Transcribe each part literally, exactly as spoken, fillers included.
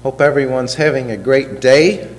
Hope everyone's having a great day.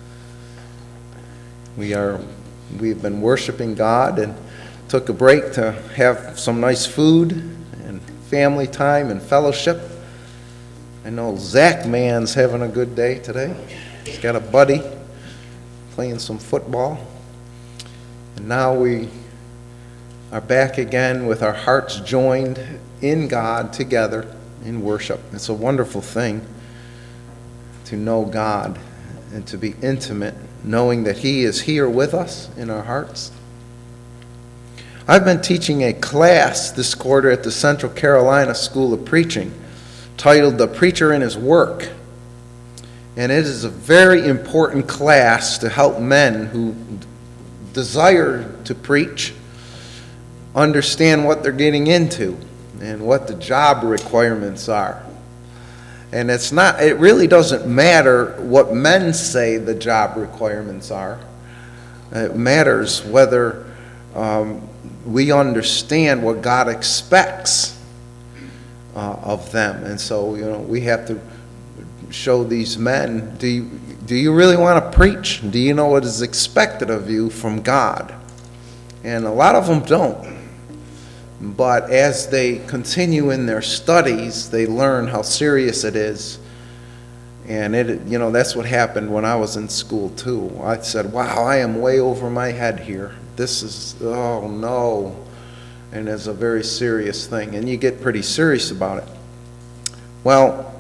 We are, we've been worshiping God and took a break to have some nice food and family time and fellowship. I know Zach Mann's having a good day today. He's got a buddy playing some football. And now we are back again with our hearts joined in God together in worship. It's a wonderful thing to know God and to be intimate, knowing that He is here with us in our hearts. I've been teaching a class this quarter at the Central Carolina School of Preaching titled The Preacher in His Work. And it is a very important class to help men who desire to preach understand what they're getting into and what the job requirements are. And it's not, it really doesn't matter what men say the job requirements are. It matters whether um, we understand what God expects uh, of them. And so, you know, we have to show these men, do you, do you really want to preach? Do you know what is expected of you from God? And a lot of them don't. But as they continue in their studies, they learn how serious it is. And it, you know, that's what happened when I was in school too. I said, wow, I am way over my head here. This is, oh no. And it's a very serious thing. And you get pretty serious about it. Well,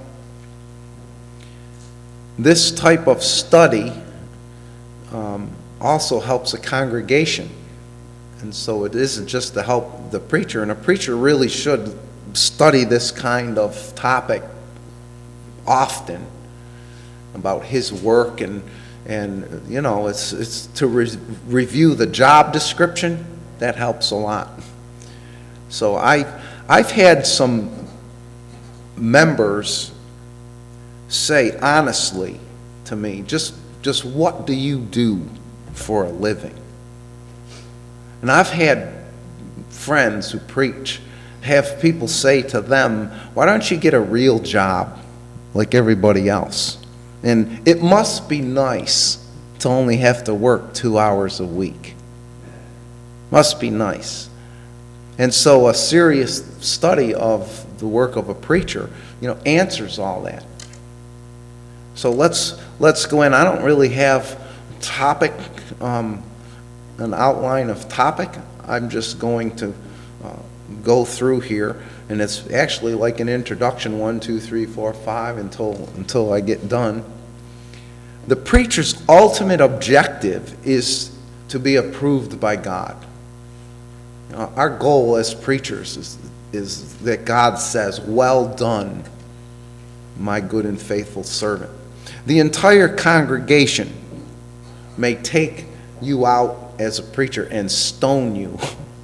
this type of study um, also helps a congregation. And so it isn't just to help the preacher, and a preacher really should study this kind of topic often about his work, and and you know it's it's to re- review the job description. That helps a lot. So I I've had some members say honestly to me, just just what do you do for a living? And I've had friends who preach have people say to them, why don't you get a real job like everybody else? And it must be nice to only have to work two hours a week. Must be nice. And so a serious study of the work of a preacher, you know, answers all that. So let's let's go in. I don't really have topic um, an outline of topic. I'm just going to uh, go through here, and it's actually like an introduction, one, two, three, four, five, until until I get done. The preacher's ultimate objective is to be approved by God. You know, our goal as preachers is, is that God says, well done, my good and faithful servant. The entire congregation may take you out as a preacher and stone you,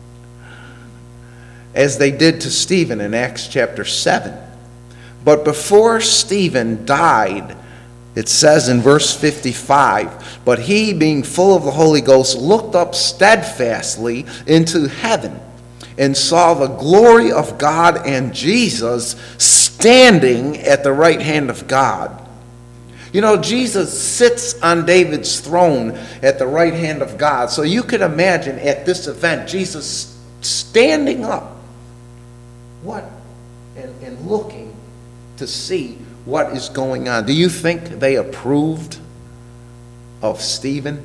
as they did to Stephen in Acts chapter seven. But before Stephen died, it says in verse fifty-five, but he, being full of the Holy Ghost, looked up steadfastly into heaven and saw the glory of God and Jesus standing at the right hand of God. You know, Jesus sits on David's throne at the right hand of God. So you could imagine at this event, Jesus standing up, what? And, and looking to see what is going on. Do you think they approved of Stephen?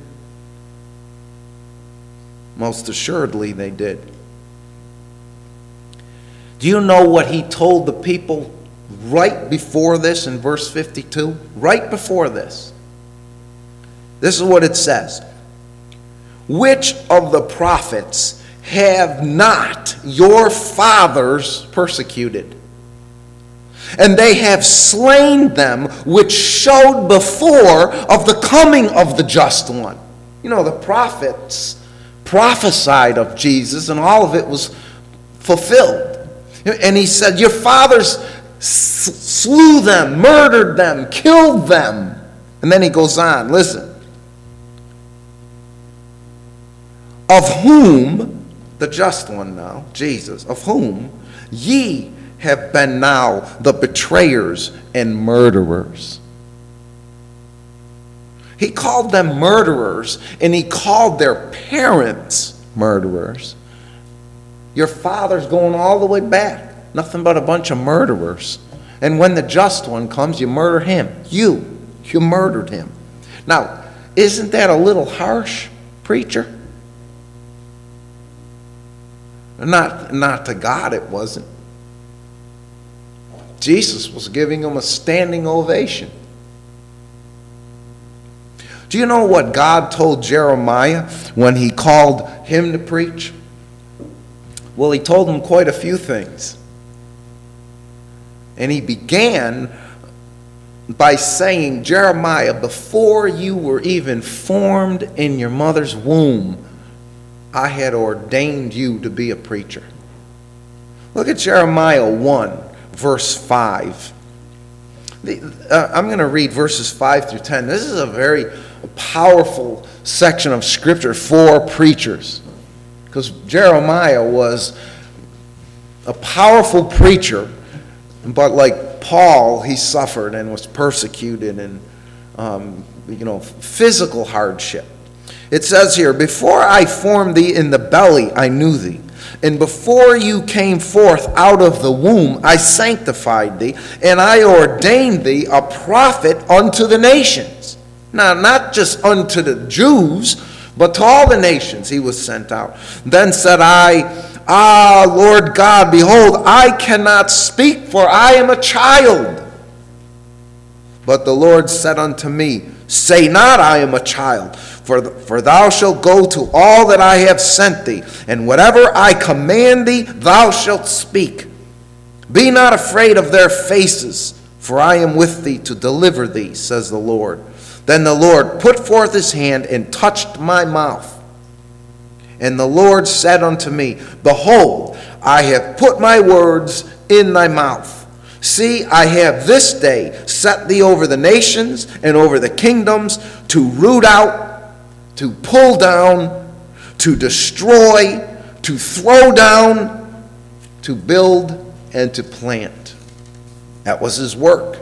Most assuredly they did. Do you know what he told the people right before this in verse fifty-two? Right before this. This is what it says. Which of the prophets have not your fathers persecuted? And they have slain them which showed before of the coming of the just one. You know, the prophets prophesied of Jesus, and all of it was fulfilled. And he said, your fathers slew them, murdered them, killed them. And then he goes on, listen. Of whom, the just one now, Jesus, of whom ye have been now the betrayers and murderers. He called them murderers, and he called their parents murderers. Your father's going all the way back. Nothing but a bunch of murderers. And when the just one comes, you murder him. You. You murdered him. Now, isn't that a little harsh, preacher? Not, not to God, it wasn't. Jesus was giving him a standing ovation. Do you know what God told Jeremiah when he called him to preach? Well, he told him quite a few things. And he began by saying, Jeremiah, before you were even formed in your mother's womb, I had ordained you to be a preacher. Look at Jeremiah one, verse five. The, uh, I'm going to read verses five through ten. This is a very powerful section of Scripture for preachers, because Jeremiah was a powerful preacher, but like Paul, he suffered and was persecuted and, um, you know, physical hardship. It says here, before I formed thee in the belly, I knew thee. And before you came forth out of the womb, I sanctified thee, and I ordained thee a prophet unto the nations. Now, not just unto the Jews, but to all the nations he was sent out. Then said I, Ah, Lord God, behold, I cannot speak, for I am a child. But the Lord said unto me, Say not, I am a child, for, the, for thou shalt go to all that I have sent thee, and whatever I command thee, thou shalt speak. Be not afraid of their faces, for I am with thee to deliver thee, says the Lord. Then the Lord put forth his hand and touched my mouth. And the Lord said unto me, Behold, I have put my words in thy mouth. See, I have this day set thee over the nations and over the kingdoms, to root out, to pull down, to destroy, to throw down, to build, and to plant. That was his work.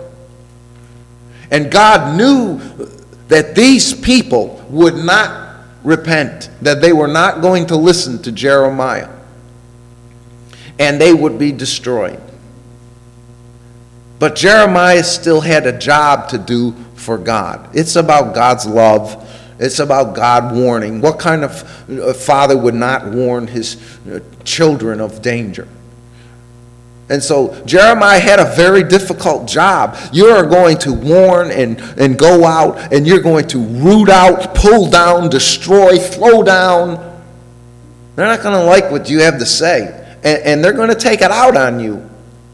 And God knew that these people would not repent, that they were not going to listen to Jeremiah, and they would be destroyed. But Jeremiah still had a job to do for God. It's about God's love. It's about God warning. What kind of father would not warn his children of danger? And so Jeremiah had a very difficult job. You are going to warn and, and go out, and you're going to root out, pull down, destroy, throw down. They're not going to like what you have to say, and, and they're going to take it out on you.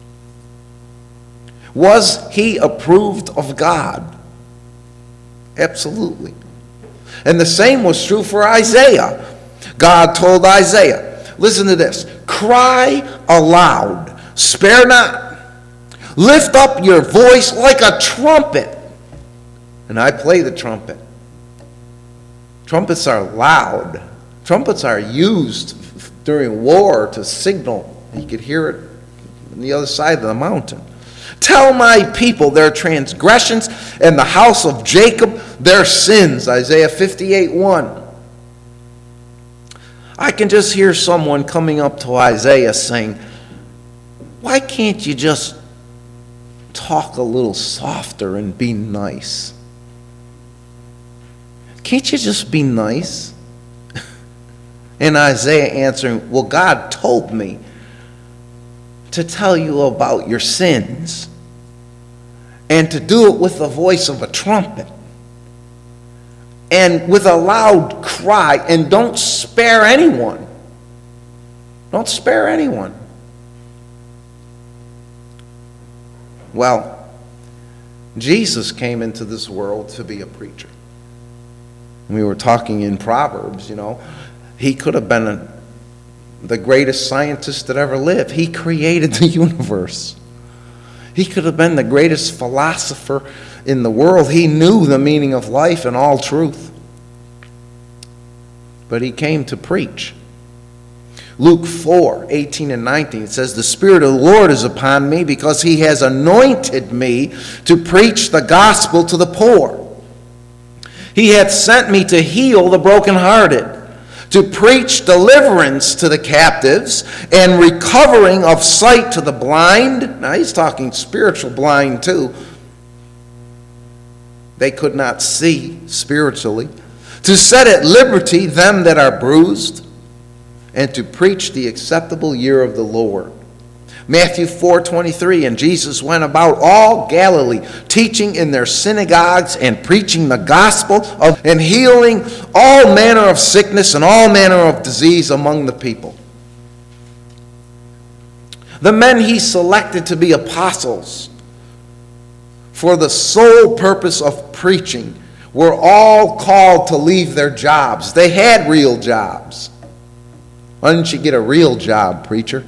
Was he approved of God? Absolutely. And the same was true for Isaiah. God told Isaiah, listen to this, cry aloud, spare not, lift up your voice like a trumpet. And I play the trumpet. Trumpets are loud. Trumpets are used during war to signal. You could hear it on the other side of the mountain. Tell my people their transgressions, and the house of Jacob their sins. Isaiah fifty-eight one. I can just hear someone coming up to Isaiah saying, why can't you just talk a little softer and be nice? Can't you just be nice? And Isaiah answering, well, God told me to tell you about your sins, and to do it with the voice of a trumpet and with a loud cry, and don't spare anyone. Don't spare anyone. Well, Jesus came into this world to be a preacher. We were talking in Proverbs, you know, he could have been a the greatest scientist that ever lived. He created the universe. He could have been the greatest philosopher in the world. He knew the meaning of life and all truth. But he came to preach. Luke four, eighteen and nineteen, it says, the Spirit of the Lord is upon me, because he has anointed me to preach the gospel to the poor. He hath sent me to heal the brokenhearted, to preach deliverance to the captives, and recovering of sight to the blind. Now he's talking spiritual blind too. They could not see spiritually. To set at liberty them that are bruised, and to preach the acceptable year of the Lord. Matthew four twenty-three, and Jesus went about all Galilee, teaching in their synagogues and preaching the gospel of, and healing all manner of sickness and all manner of disease among the people. The men he selected to be apostles for the sole purpose of preaching were all called to leave their jobs. They had real jobs. Why didn't you get a real job, preacher?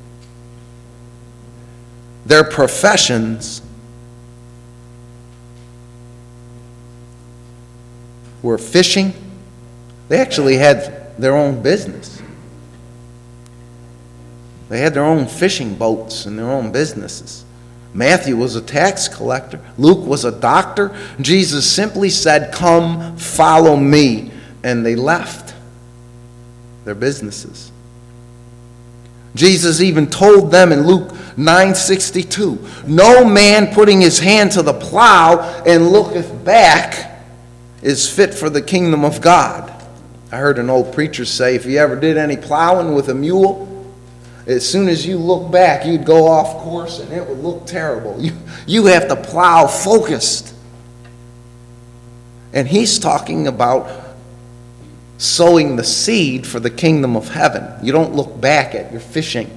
Their professions were fishing. They actually had their own business. They had their own fishing boats and their own businesses. Matthew was a tax collector. Luke was a doctor. Jesus simply said, "Come, follow me." And they left their businesses. Jesus even told them in Luke nine sixty-two, "No man putting his hand to the plow and looketh back is fit for the kingdom of God." I heard an old preacher say, if you ever did any plowing with a mule, as soon as you look back, you'd go off course and it would look terrible. You, you have to plow focused. And he's talking about sowing the seed for the kingdom of heaven. You don't look back at your fishing.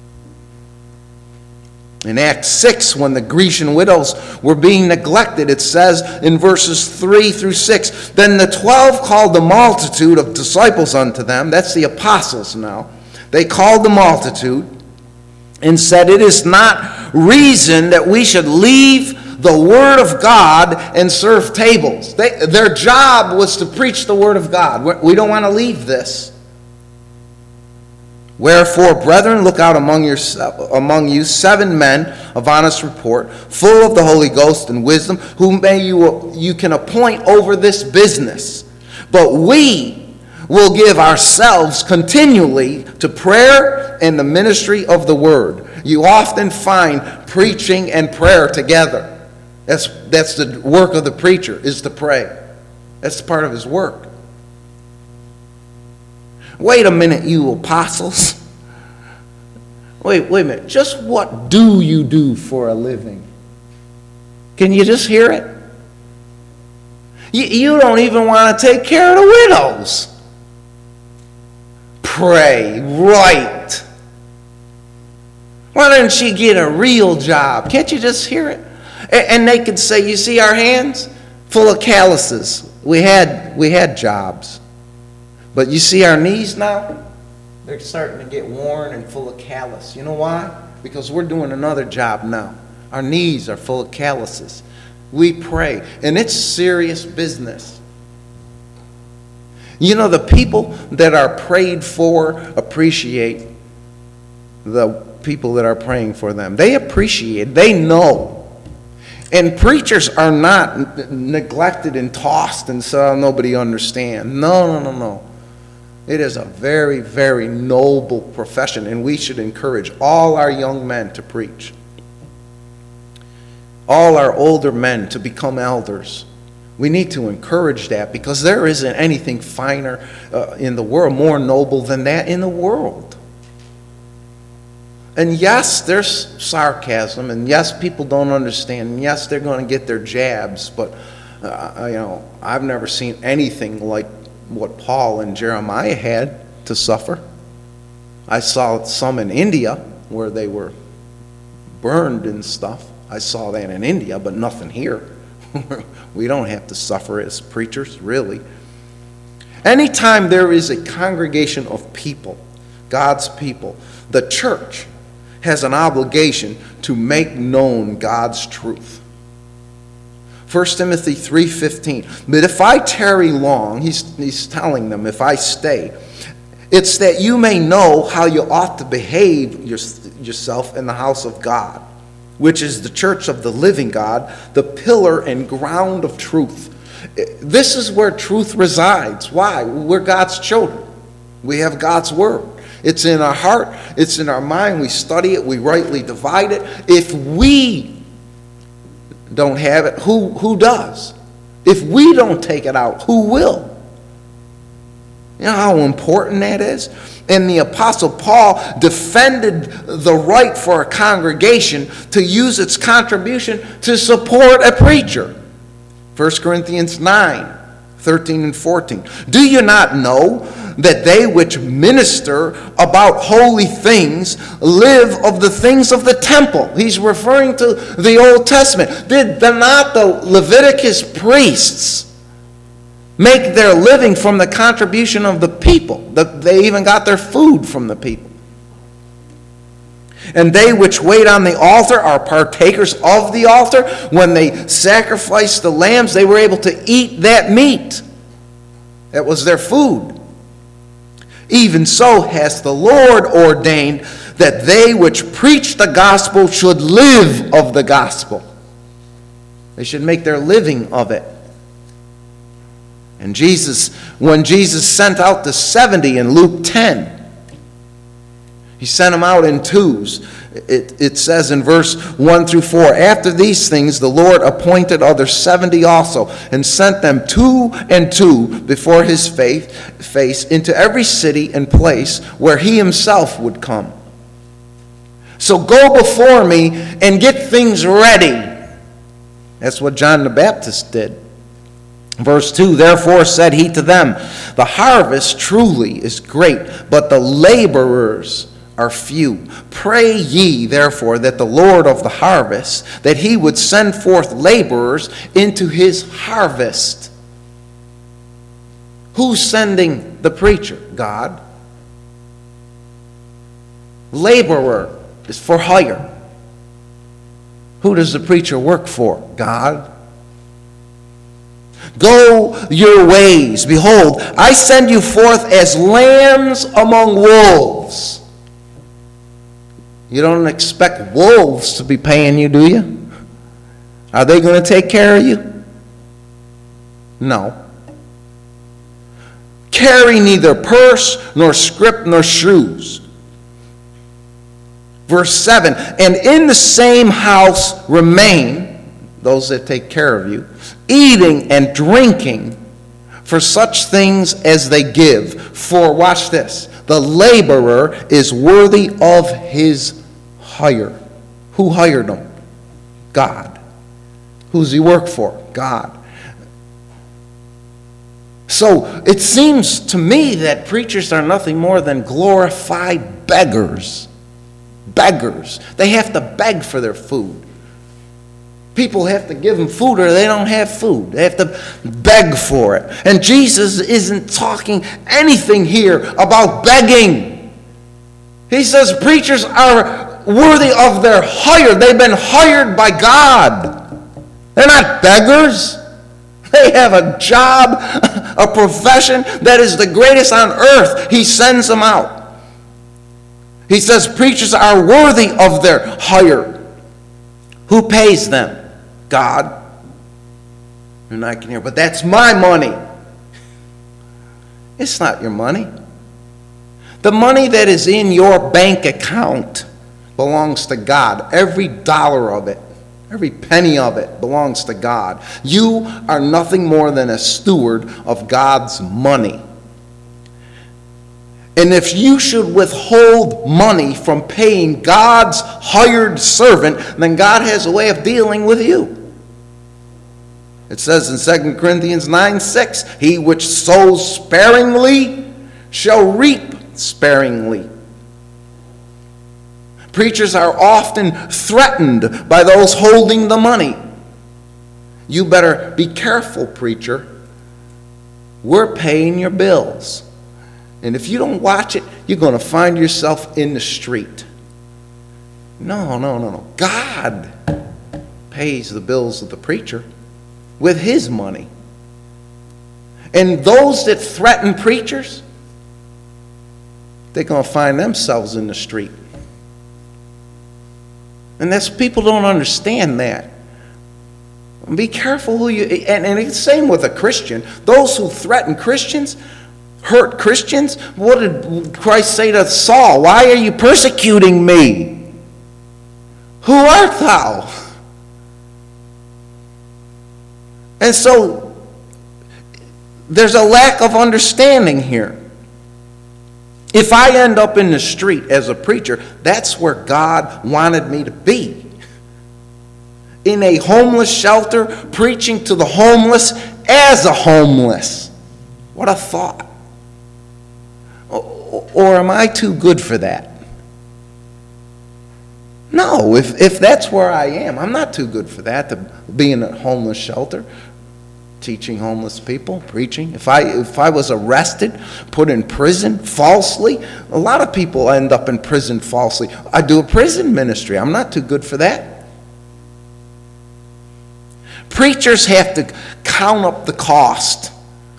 In Acts six, when the Grecian widows were being neglected, it says in verses three through six, "Then the twelve called the multitude of disciples unto them," that's the apostles now. "They called the multitude and said, It is not reason that we should leave the word of God and serve tables." They, their job was to preach the word of God. We don't want to leave this. "Wherefore, brethren, look out among, your, among you seven men of honest report, full of the Holy Ghost and wisdom, whom may you, you can appoint over this business. But we will give ourselves continually to prayer and the ministry of the word." You often find preaching and prayer together. That's, that's the work of the preacher, is to pray. That's part of his work. Wait a minute, you apostles. Wait, wait a minute. Just what do you do for a living? Can you just hear it? You, you don't even want to take care of the widows. Pray, right. Why didn't she get a real job? Can't you just hear it? And they could say, you see our hands? Full of calluses. We had, we had jobs. But you see our knees now? They're starting to get worn and full of callus. You know why? Because we're doing another job now. Our knees are full of calluses. We pray. And it's serious business. You know, the people that are prayed for appreciate the people that are praying for them. They appreciate, they know. And preachers are not n- neglected and tossed and so nobody understands. No, no, no, no. It is a very, very noble profession, and we should encourage all our young men to preach. All our older men to become elders. We need to encourage that because there isn't anything finer uh, in the world, more noble than that in the world. And yes, there's sarcasm, and yes, people don't understand, and yes, they're going to get their jabs, but uh, you know, I've never seen anything like what Paul and Jeremiah had to suffer. I saw some in India where they were burned and stuff. I saw that in India, but nothing here. We don't have to suffer as preachers, really. Anytime there is a congregation of people, God's people, the church has an obligation to make known God's truth. First Timothy three fifteen. But if I tarry long, he's, he's telling them, if I stay, it's that you may know how you ought to behave your, yourself in the house of God, which is the church of the living God, the pillar and ground of truth. This is where truth resides. Why? We're God's children. We have God's word. It's in our heart. It's in our mind. We study it. We rightly divide it. If we don't have it, who, who does? If we don't take it out, who will? You know how important that is? And the Apostle Paul defended the right for a congregation to use its contribution to support a preacher. First Corinthians nine, thirteen and fourteen. Do you not know that they which minister about holy things live of the things of the temple? He's referring to the Old Testament. Did not the Leviticus priests make their living from the contribution of the people? They even got their food from the people. And they which wait on the altar are partakers of the altar. When they sacrificed the lambs, they were able to eat that meat. That was their food. Even so has the Lord ordained that they which preach the gospel should live of the gospel. They should make their living of it. And Jesus, when Jesus sent out the seventy in Luke ten, he sent them out in twos. It, it says in verse one through four, after these things the Lord appointed other seventy also, and sent them two and two before his face into every city and place where he himself would come. So go before me and get things ready. That's what John the Baptist did. Verse two, therefore said he to them, the harvest truly is great, but the laborers are few. Pray ye therefore that the Lord of the harvest, that he would send forth laborers into his harvest. Who's sending the preacher? God. Laborer is for hire. Who does the preacher work for? God. Go your ways. Behold, I send you forth as lambs among wolves. You don't expect wolves to be paying you, do you? Are they going to take care of you? No. Carry neither purse, nor scrip, nor shoes. Verse seven, and in the same house remain, those that take care of you, eating and drinking for such things as they give. For, watch this, the laborer is worthy of his hire. Who hired him? God. Who's he work for? God. So it seems to me that preachers are nothing more than glorified beggars. Beggars. They have to beg for their food. People have to give them food or they don't have food. They have to beg for it. And Jesus isn't talking anything here about begging. He says preachers are worthy of their hire. They've been hired by God. They're not beggars. They have a job, a profession that is the greatest on earth. He sends them out. He says preachers are worthy of their hire. Who pays them? God. And I can hear, but that's my money. It's not your money. The money that is in your bank account belongs to God. Every dollar of it, every penny of it belongs to God. You are nothing more than a steward of God's money. And if you should withhold money from paying God's hired servant, then God has a way of dealing with you. It says in Second Corinthians nine six, he which sows sparingly shall reap sparingly. Preachers are often threatened by those holding the money. You better be careful, preacher. We're paying your bills. And if you don't watch it, you're going to find yourself in the street. No, no, no, no. God pays the bills of the preacher with his money. And those that threaten preachers, they're going to find themselves in the street. And that's, people don't understand that. Be careful who you, and, and it's the same with a Christian. Those who threaten Christians, hurt Christians. What did Christ say to Saul? Why are you persecuting me? Who art thou? And so there's a lack of understanding here. If I end up in the street as a preacher, that's where God wanted me to be. In a homeless shelter, preaching to the homeless as a homeless. What a thought. Or am I too good for that? No, if, if that's where I am, I'm not too good for that, to be in a homeless shelter, teaching homeless people, preaching. If I, if I was arrested, put in prison falsely, a lot of people end up in prison falsely. I do a prison ministry. I'm not too good for that. Preachers have to count up the cost,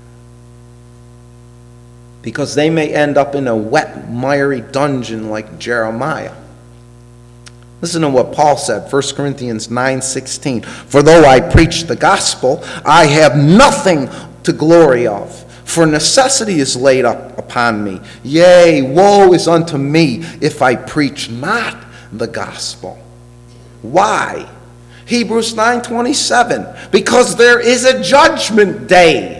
because they may end up in a wet, miry dungeon like Jeremiah. Listen to what Paul said, First Corinthians nine sixteen. For though I preach the gospel, I have nothing to glory of, for necessity is laid up upon me. Yea, woe is unto me if I preach not the gospel. Why? Hebrews nine twenty-seven. Because there is a judgment day.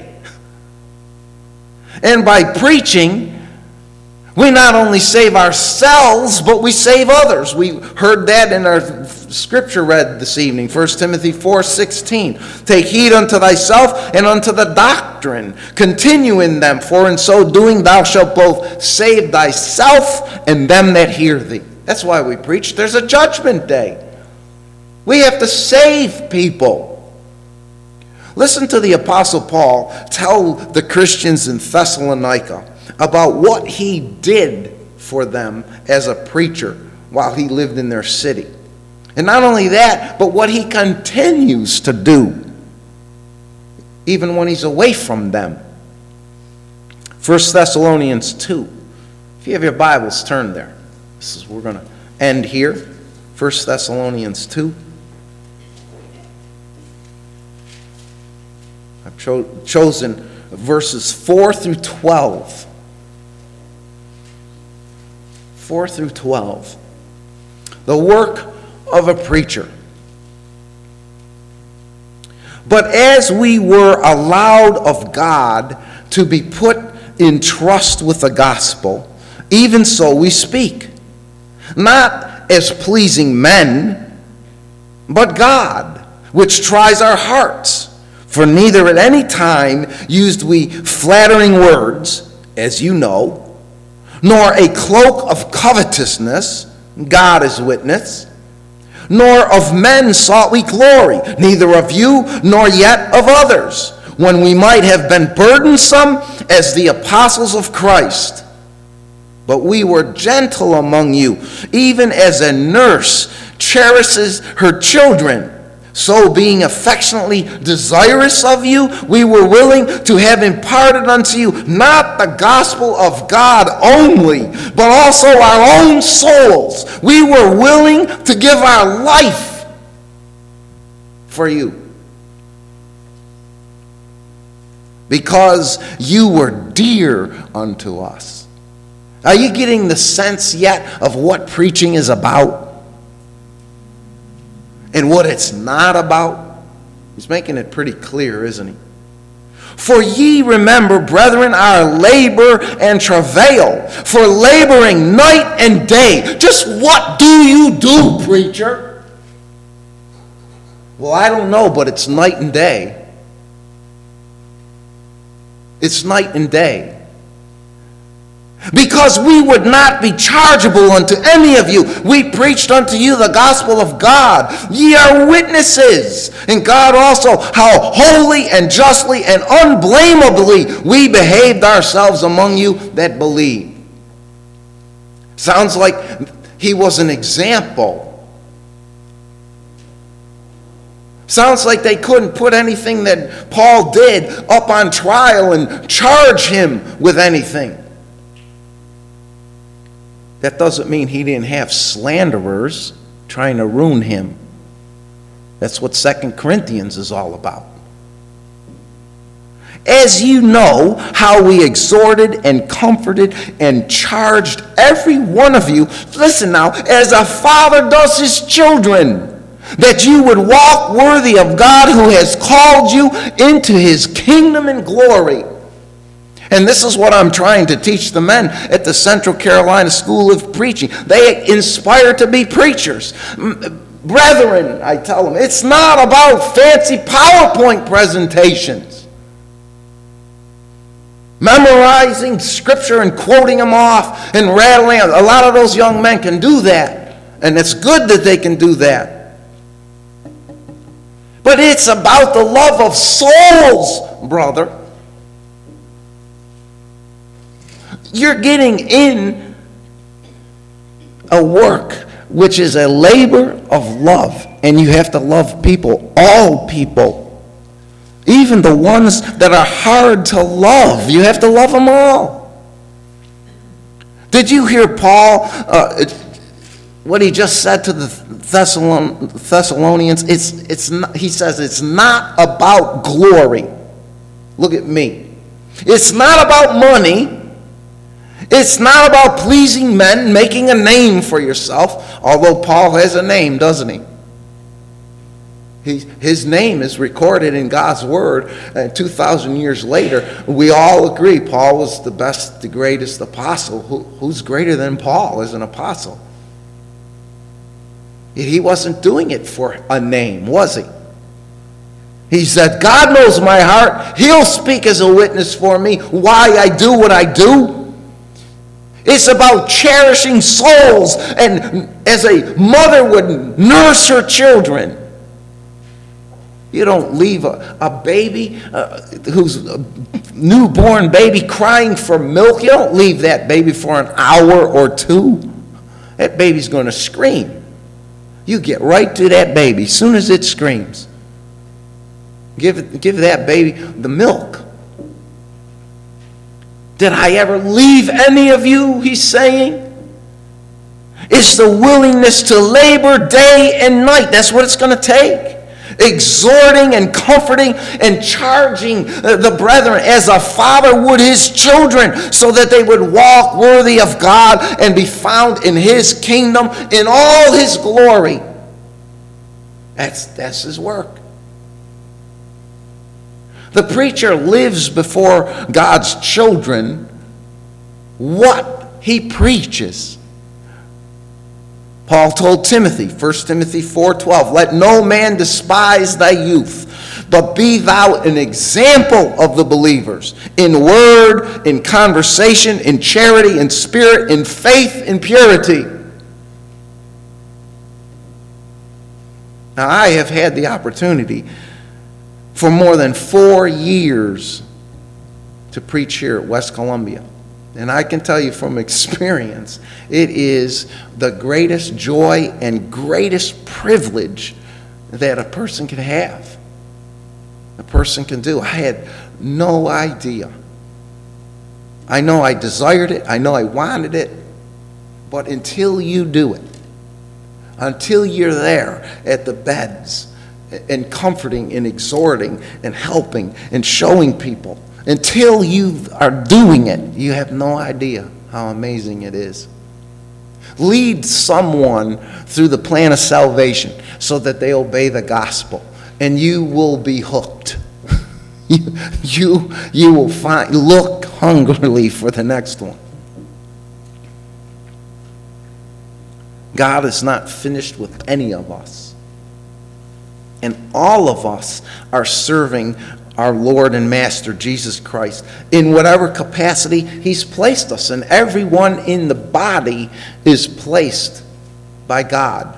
And by preaching, we not only save ourselves, but we save others. We heard that in our scripture read this evening, First Timothy four sixteen. Take heed unto thyself and unto the doctrine. Continue in them, for in so doing thou shalt both save thyself and them that hear thee. That's why we preach. There's a judgment day. We have to save people. Listen to the Apostle Paul tell the Christians in Thessalonica about what he did for them as a preacher while he lived in their city. And not only that, but what he continues to do even when he's away from them. First Thessalonians two. If you have your Bibles, turn there. This is, we're going to end here. First Thessalonians two. I've cho- chosen verses four through twelve. four through twelve. The work of a preacher. But as we were allowed of God to be put in trust with the gospel, even so we speak, not as pleasing men, but God, which tries our hearts. For neither at any time used we flattering words, as you know, nor a cloak of covetousness, God is witness, nor of men sought we glory, neither of you nor yet of others, when we might have been burdensome as the apostles of Christ. But we were gentle among you, even as a nurse cherishes her children. So being affectionately desirous of you, we were willing to have imparted unto you not the gospel of God only, but also our own souls. We were willing to give our life for you, because you were dear unto us. Are you getting the sense yet of what preaching is about? And what it's not about? He's making it pretty clear, isn't he? For ye remember, brethren, our labor and travail, for laboring night and day. Just what do you do, preacher? Well, I don't know, but it's night and day. It's night and day. Because we would not be chargeable unto any of you. We preached unto you the gospel of God. Ye are witnesses, and God also, how holy and justly and unblameably we behaved ourselves among you that believe. Sounds like he was an example. Sounds like they couldn't put anything that Paul did up on trial and charge him with anything. That doesn't mean he didn't have slanderers trying to ruin him. That's what Second Corinthians is all about. As you know how we exhorted and comforted and charged every one of you, listen now, as a father does his children, that you would walk worthy of God who has called you into his kingdom and glory. And this is what I'm trying to teach the men at the Central Carolina School of Preaching. They inspire to be preachers. Brethren, I tell them, it's not about fancy PowerPoint presentations. Memorizing scripture and quoting them off and rattling. A lot of those young men can do that. And it's good that they can do that. But it's about the love of souls, brother. You're getting in a work which is a labor of love. And you have to love people, all people. Even the ones that are hard to love. You have to love them all. Did you hear Paul, uh, what he just said to the Thessalon- Thessalonians? It's, it's not, he says it's not about glory. Look at me. It's not about money. It's not about pleasing men, making a name for yourself, although Paul has a name, doesn't he? He his name is recorded in God's Word, and two thousand years later, we all agree Paul was the best, the greatest apostle. Who, who's greater than Paul as an apostle? He wasn't doing it for a name, was he? He said, God knows my heart. He'll speak as a witness for me why I do what I do. It's about cherishing souls, and as a mother would nurse her children. You don't leave a, a baby uh, who's a newborn baby crying for milk. You don't leave that baby for an hour or two. That baby's going to scream. You get right to that baby as soon as it screams. Give, it, give that baby the milk. Did I ever leave any of you, he's saying? It's the willingness to labor day and night. That's what it's going to take. Exhorting and comforting and charging the brethren as a father would his children, so that they would walk worthy of God and be found in his kingdom in all his glory. That's, that's his work. The preacher lives before God's children what he preaches. Paul told Timothy, First Timothy four twelve, let no man despise thy youth, but be thou an example of the believers, in word, in conversation, in charity, in spirit, in faith, in purity. Now, I have had the opportunity for more than four years to preach here at West Columbia. And I can tell you from experience, it is the greatest joy and greatest privilege that a person can have. A person can do. I had no idea. I know I desired it. I know I wanted it. But until you do it, until you're there at the beds and comforting and exhorting and helping and showing people, until you are doing it, you have no idea how amazing it is. Lead someone through the plan of salvation so that they obey the gospel, and you will be hooked. you, you, you will find, look hungrily for the next one. God is not finished with any of us. And all of us are serving our Lord and Master, Jesus Christ, in whatever capacity he's placed us. And everyone in the body is placed by God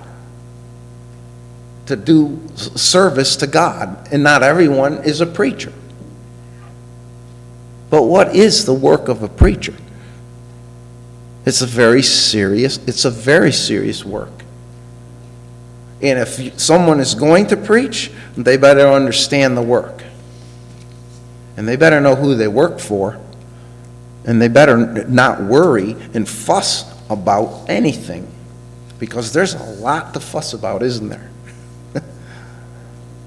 to do service to God. And not everyone is a preacher. But what is the work of a preacher? It's a very serious, it's a very serious work. And if someone is going to preach, they better understand the work. And they better know who they work for. And they better not worry and fuss about anything. Because there's a lot to fuss about, isn't there?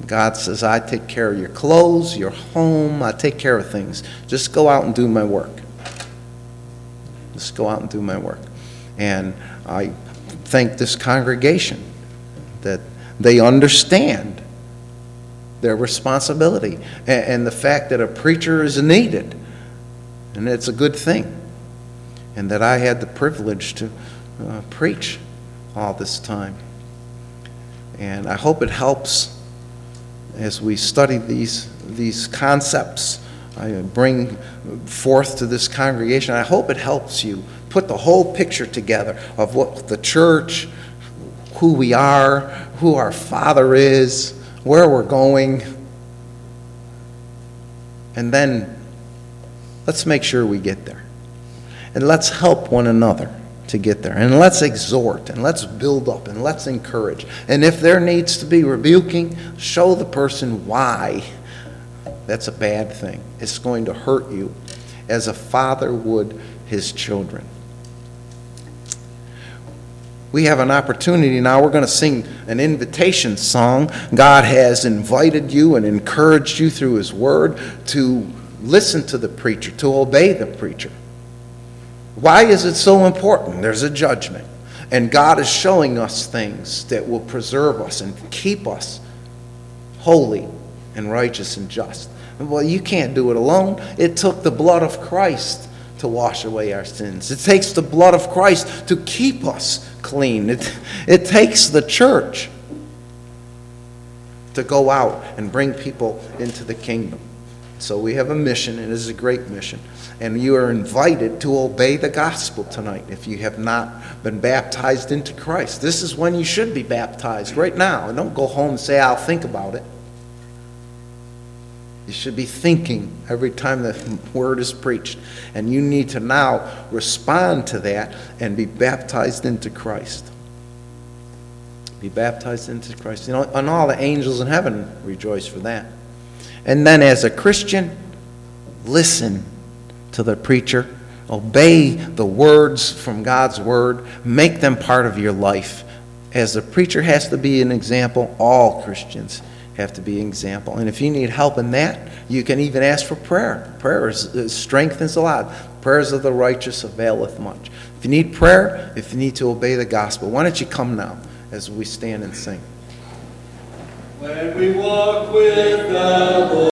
God says, I take care of your clothes, your home, I take care of things. Just go out and do my work. Just go out and do my work. And I thank this congregation that they understand their responsibility and, and the fact that a preacher is needed. And it's a good thing. And that I had the privilege to uh, preach all this time. And I hope it helps as we study these, these concepts I bring forth to this congregation. I hope it helps you put the whole picture together of what the church, who we are, who our Father is, where we're going. And then let's make sure we get there. And let's help one another to get there. And let's exhort, and let's build up, and let's encourage. And if there needs to be rebuking, show the person why that's a bad thing. It's going to hurt you as a father would his children. We have an opportunity now. We're going to sing an invitation song. God has invited you and encouraged you through his word to listen to the preacher, to obey the preacher. Why is it so important? There's a judgment. And God is showing us things that will preserve us and keep us holy and righteous and just. Well, you can't do it alone. It took the blood of Christ to wash away our sins. It takes the blood of Christ to keep us clean. It, it takes the church to go out and bring people into the kingdom. So we have a mission, and it is a great mission. And you are invited to obey the gospel tonight if you have not been baptized into Christ. This is when you should be baptized, right now. And don't go home and say, I'll think about it. You should be thinking every time the word is preached. And you need to now respond to that and be baptized into Christ. Be baptized into Christ. You know, and all the angels in heaven rejoice for that. And then as a Christian, listen to the preacher. Obey the words from God's word. Make them part of your life. As the preacher has to be an example, all Christians have to be an example. And if you need help in that, you can even ask for prayer. Prayer is, is strengthens a lot. Prayers of the righteous availeth much. If you need prayer, if you need to obey the gospel, why don't you come now as we stand and sing. When we walk with the Lord.